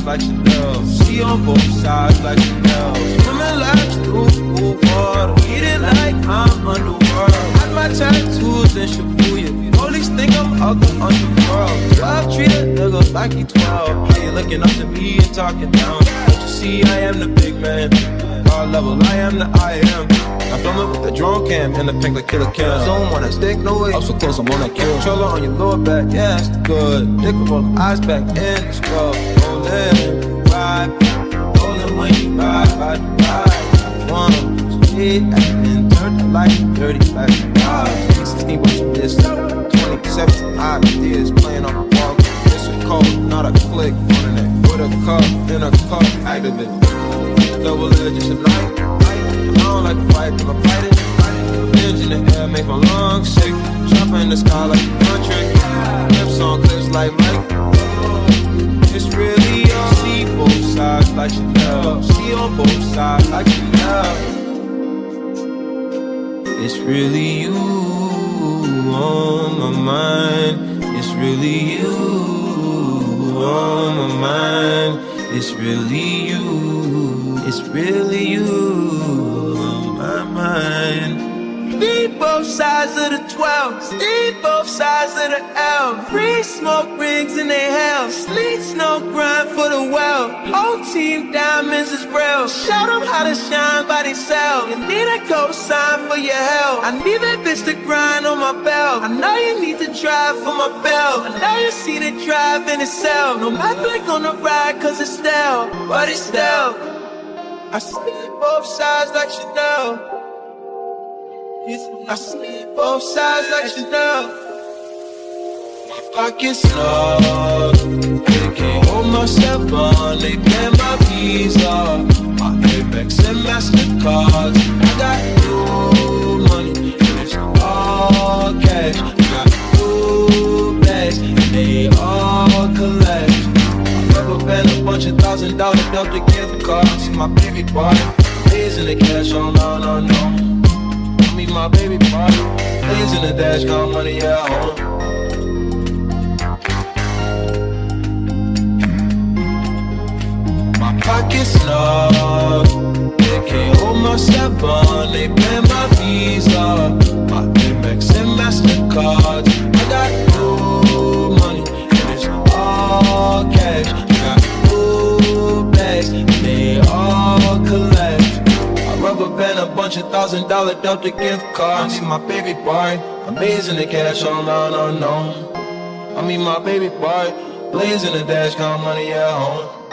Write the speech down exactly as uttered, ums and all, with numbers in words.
like Chanel. See on both sides like Chanel. Swimming laps through cool water. Eating like I'm underworld. Had my tattoos in Shibuya. Police think I'm out the underworld. twelve treat a nigga like he twelve. How you looking up to me and talking down? Don't you see I am the big man? God level, I am the I am. I film it with the drone cam and the pink like Killer Cam. Zone one, I stick, no way. I'm so close, I'm on that kill. Controller on your lower back, yeah, that's good. Dick roll the eyes back in the scrub. Rollin', ride, rollin' when you ride, ride, ride. One, shit, actin', turn the light, dirty, back, ride. twenty sixteen, but you missed twenty seventeen, ideas playing on the wall. It's a code, not a click, running it with a cup, in a cup, activate. Double edge, it's a night. I don't like to fight, but I'm fighting. Binge in the air, make my lungs sick. Chopper in the sky like a country. Lips on clips like Mike. It's really you. See both sides like Chanel. See on both sides like Chanel. It's really you on my mind. It's really you on my mind. It's really you. It's really you on my mind. See both sides of the twelve. See both sides of the L. Free smoke rings in their hell. Sleet snow grind for the well. Whole team diamonds is real. Show them how to shine by themselves. You need a cosign for your help. I need that bitch to grind on my belt. I know you need to drive for my belt. I know you see the drive in itself. No matter gonna ride cause it's stale, but it's stale. I see both sides like Chanel. I see both sides like Chanel. My pockets snug. They can't hold myself on. They pay my visa, my Amex and MasterCards. I got new money and it's all cash. I got new bags and they all collect. Never been a bunch of thousand dollar Delta gift cards. My baby boy, days in the cash, oh no, no, no. I mean my baby boy, days in the dash, count money at home. My pockets snug, they can't hold myself on. They pay my visa, my Amex and MasterCards. I got new money and it's all cash. They all collect. I rubber band a bunch of thousand dollar Delta gift cards. I mean my baby boy, amazing the cash, oh no, no, no. I mean my baby boy, blazing the dash, count money at home.